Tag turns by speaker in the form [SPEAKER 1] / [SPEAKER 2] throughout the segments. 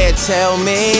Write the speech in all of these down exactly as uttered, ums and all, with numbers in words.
[SPEAKER 1] Yeah, tell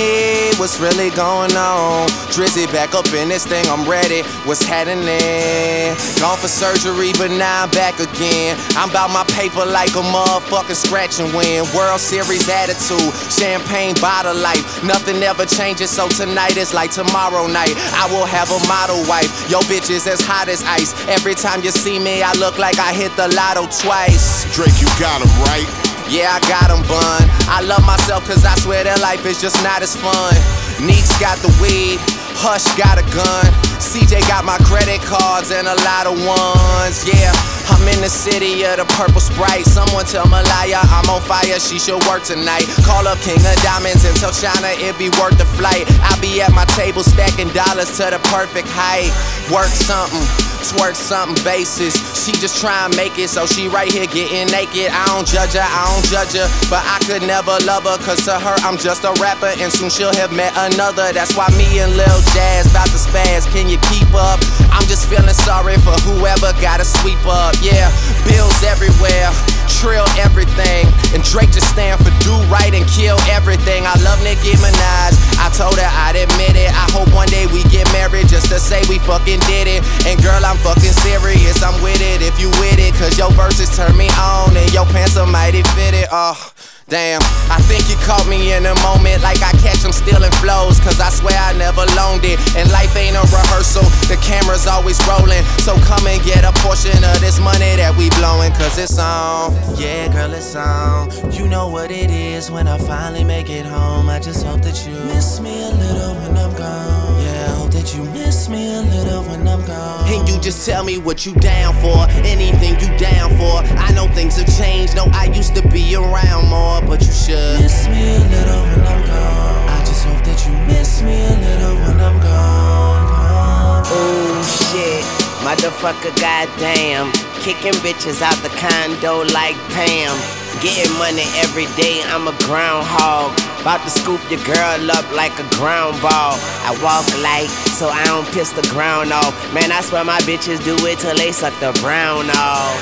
[SPEAKER 1] me what's really going on. Drizzy back up in this thing, I'm ready. What's happening? Gone for surgery, but now I'm back again. I'm about my paper like a motherfucking scratch and win. World Series attitude, champagne bottle life. Nothing ever changes, so tonight is like tomorrow night. I will have a model wife. Yo, bitch is as hot as ice. Every time you see me, I look like I hit the lotto twice.
[SPEAKER 2] Drake, you got him right.
[SPEAKER 1] Yeah, I got him, bun. I love myself cause I swear that life is just not as fun. Neeks got the weed, Hush got a gun. C J got my credit cards and a lot of ones. Yeah, I'm in the city of the purple Sprite. Someone tell Malaya I'm on fire, she should work tonight. Call up King of Diamonds and tell China it be worth the flight. I'll be at my table stacking dollars to the perfect height. Work something, twerk something basis. She just try and make it, so she right here getting naked. I don't judge her, I don't judge her, but I could never love her, cause to her I'm just a rapper, and soon she'll have met another. That's why me and Lil Jazz bout to spaz, can you keep up? I'm just feeling sorry for whoever gotta sweep up. Yeah, bills everywhere, trill everything, and Drake just stand for do right and kill everything. I love Nicki Minaj, I told her I'd admit it. I hope one day we get married just to say we fucking did it. And girl, I'm fucking serious, I'm with it if you with it, cause your verses turn me on and your pants are mighty fitted. Oh, damn, I think you caught me in a moment like I catch them stealing flows, cause I swear I never loaned it. And life ain't a rehearsal, the camera's always rolling. So come and get a portion of this money that we blowing, cause it's on. Yeah, girl, it's on. You know what it is when I finally make it home. I just hope that you miss me a little when I'm gone. Yeah, I hope that you miss me a little when I'm gone. And you just tell me what you down for, anything you down for. I know things have changed, no, I used to be around more, but you should miss me a little when I'm gone. I just hope that you miss me a little when I'm gone, gone.
[SPEAKER 3] Oh shit, motherfucker, goddamn. Kicking bitches out the condo like Pam. Getting money every day, I'm a groundhog. About to scoop your girl up like a ground ball. I walk light, so I don't piss the ground off. Man, I swear my bitches do it till they suck the brown off.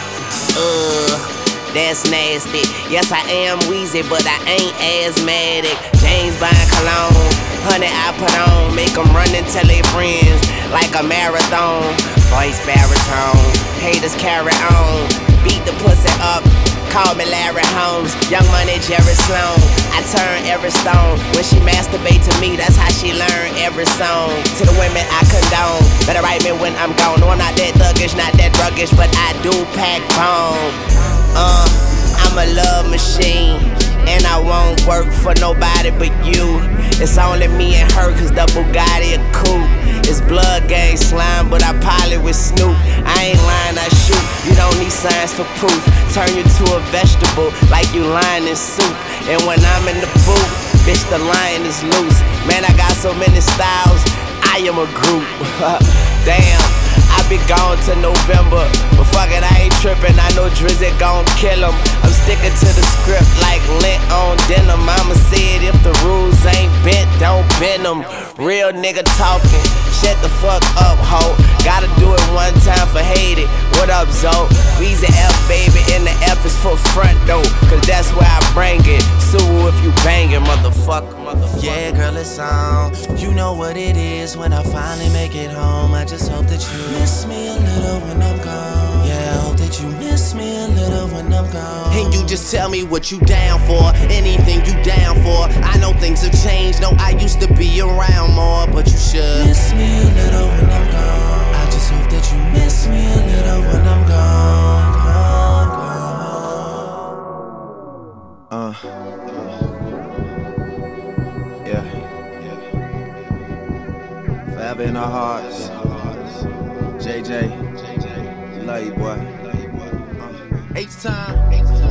[SPEAKER 3] Ugh, that's nasty. Yes, I am wheezy, but I ain't asthmatic. James Bond cologne, honey I put on. Make them run and tell their friends like a marathon. Voice baritone, haters carry on. Beat the pussy up, call me Larry Holmes. Young Money, Jerry Sloan. I turn every stone. When she masturbate to me, that's how she learn every song. To the women I condone, better write me when I'm gone. No, I'm not that thuggish, not that ruggish, but I do pack bone. Uh, I'm a love machine, and I won't work for nobody but you. It's only me and her, cause the Bugatti a coupe. It's blood gang slime, but I pilot with Snoop. I ain't lying, I shoot. You don't need signs for proof. Turn you to a vegetable like you lying in soup. And when I'm in the booth, bitch, the lion is loose. Man, I got so many styles, I am a group. Damn, I be gone to November, but fuck it, I ain't trippin'. I know Drizzy gon' kill him. I'm sticking to the script like lint on denim. Mama said if the rules ain't bent, don't bend them. Real nigga talking, shut the fuck up, ho. Gotta do it one time for hate it. What up, Zo? Weezy F, baby, and the F is for front door, cause that's where I bring it. Sue if you bangin', motherfucker, motherfucker.
[SPEAKER 1] Yeah, girl, it's on. You know what it is when I finally make it home. I just hope that you miss me a little when I'm gone. Yeah, I hope that you miss me a little when I'm gone. And you just tell me what you down for, anything you down for. I know things have changed, no, I used to be around more, but you should miss me a little when I'm gone. I just hope that you miss me a little when I'm gone, gone, gone. Uh, yeah, yeah. Forever in our hearts. J J, we love you, boy. Uh, H time.